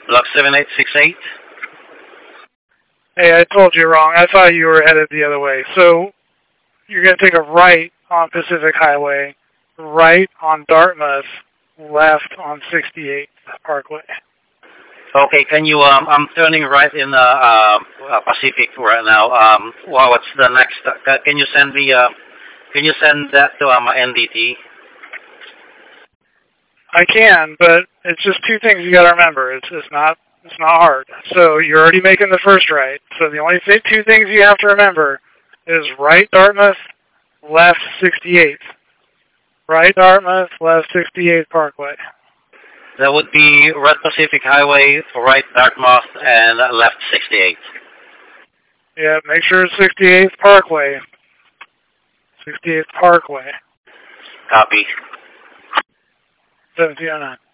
Block 7868. Hey, I told you wrong. I thought you were headed the other way. So you're going to take a right on Pacific Highway, right on Dartmouth, left on 68th Parkway. Okay, can you, I'm turning right in Pacific right now. Well, what's the next? Can you send me, can you send that to my NDT? I can, but it's just two things you got to remember. It's not hard. So you're already making the first right. So the only two things you have to remember is right Dartmouth, left 68th. Right Dartmouth, left 68th Parkway. That would be right Pacific Highway, right Dartmouth, and left 68. Yeah, make sure it's 68th Parkway. 68th Parkway. Copy. 1709.